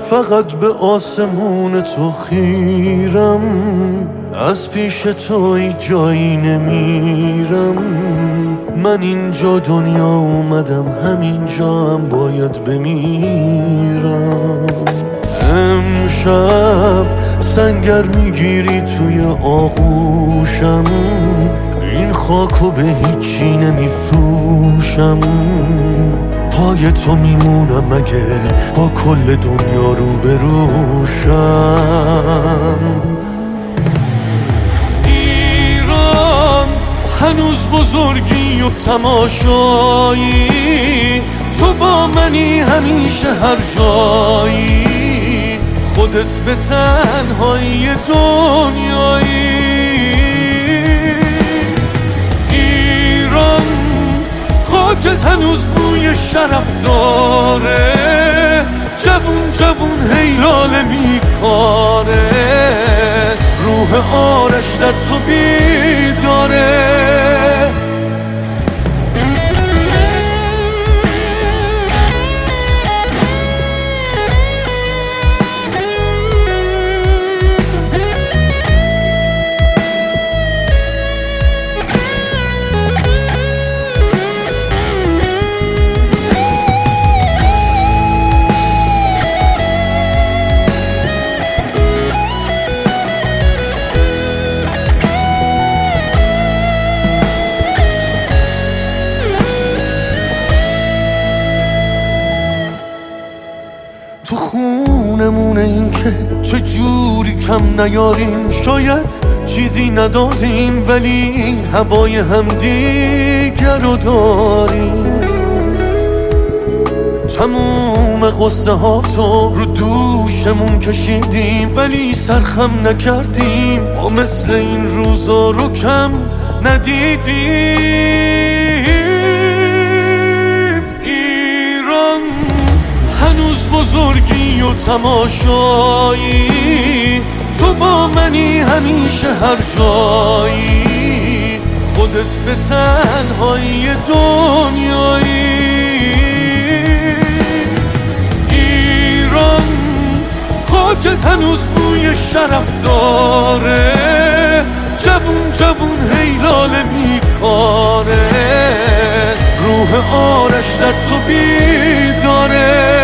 فقط به آسمون تو خیرم، از پیش تو جایی نمیرم. من اینجا دنیا اومدم، همینجا هم باید بمیرم. امشب سنگر میگیری توی آغوشم، این خاکو به هیچی نمیفروشم. پای تو میمونم اگه با کل دنیا رو بروشم. ایران هنوز بزرگی و تماشایی، تو با منی همیشه هر جایی، خودت به تنهایی دنیایی. ایران خاکت هنوز بوی شرف داره، جوون جوون هیلاله میکاره، روح آرش در تو بیداره. تو خونمونه این که چه جوری کم نیاریم، شاید چیزی نداریم ولی هوای همدیگر رو داریم. تموم قصه ها تو رو دوشمون کشیدیم ولی سرخم نکردیم، ما مثل این روزا رو کم ندیدیم. هنوز بزرگی و تماشایی، تو با منی همیشه هر جایی، خودت به تنهایی دنیایی. ایران خاکت هنوز بوی شرف داره، جوون جوون هیلاله میکاره، روح آرش در تو بیداره.